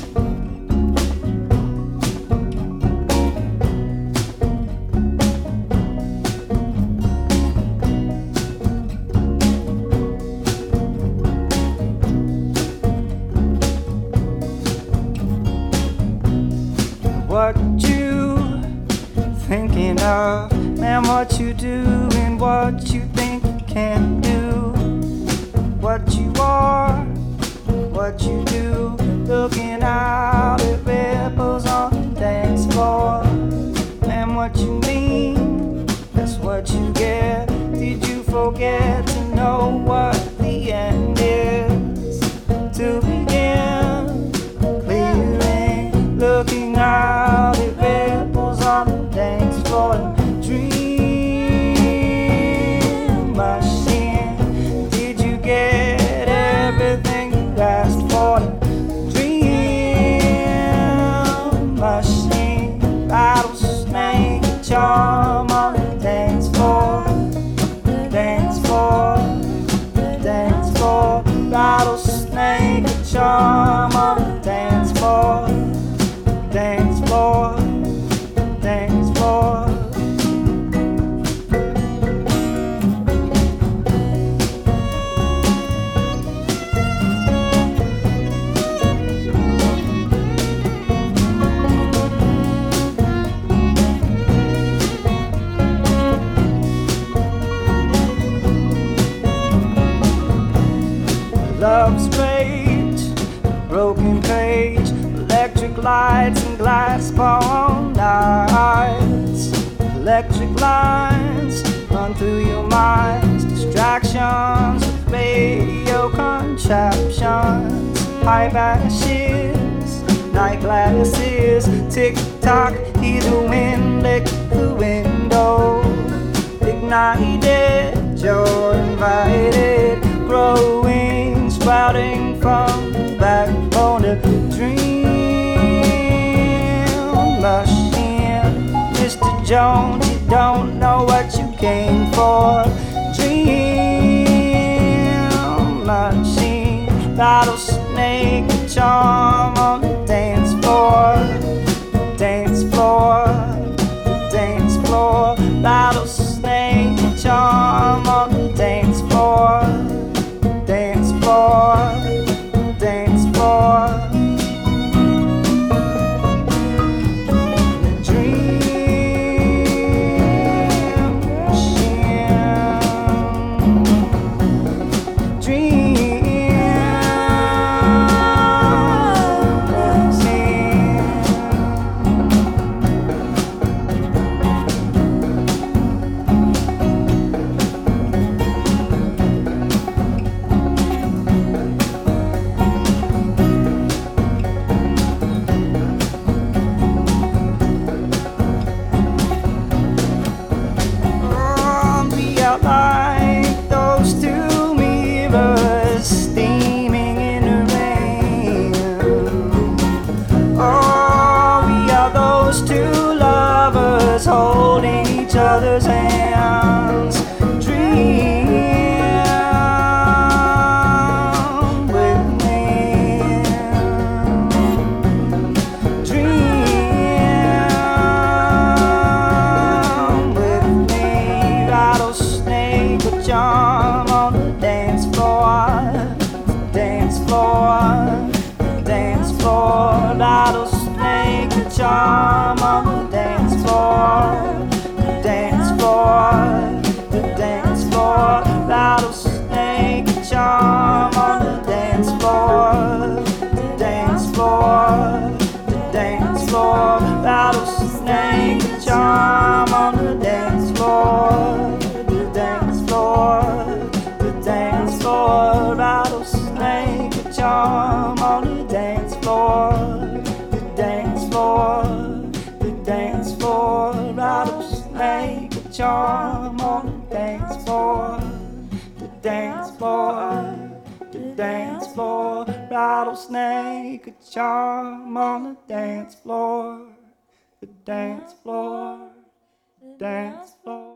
What you thinking of, man, what you doing, what you think you can do, what you are, what you do, looking out at ripples on the dance floor. Man, what you mean, that's what you get. Did you forget to know what the end is? To begin clearing, looking out at ripples on the dance floor. Dream machine, did you get everything you asked for? Dream machine, rattlesnake, charm on the dance floor. Dance floor, dance floor, rattlesnake, charm on the dance floor. Dance floor, dance floor. Love's fate, broken page, electric lights and glass ball nights. Electric lines run through your minds, distractions with radio contraptions. High bashes, night glasses, tick tock, hear the wind lick the window. Ignited, you're invited, growing, sprouting from the backbone of dream machine. Mr. Jones, you don't know what you came for. Dream machine, rattlesnake, charm on the dance floor. Dance floor, dance floor, rattlesnake, charm on the dance floor. Dance floor, dance floor. Dream machine, dream like those two mirrors steaming in the rain. Oh, we are those two lovers holding each other's hands. Dream with me. Dream with me. Rattlesnake, charm on the dance floor. Dance floor, dance floor. Rattlesnake, charm on the dance floor. Dance floor, the dance floor. Rattlesnake, charm on the dance floor. The dance floor, the dance floor. Rattlesnake, charm on the dance floor. The dance floor, the dance floor. Rattlesnake, charm on the dance floor. The dance floor, the dance floor. Rattlesnake, charm on the dance floor. The dance floor, the dance floor. Rattlesnake, charm on the dance floor. The dance floor, the dance floor.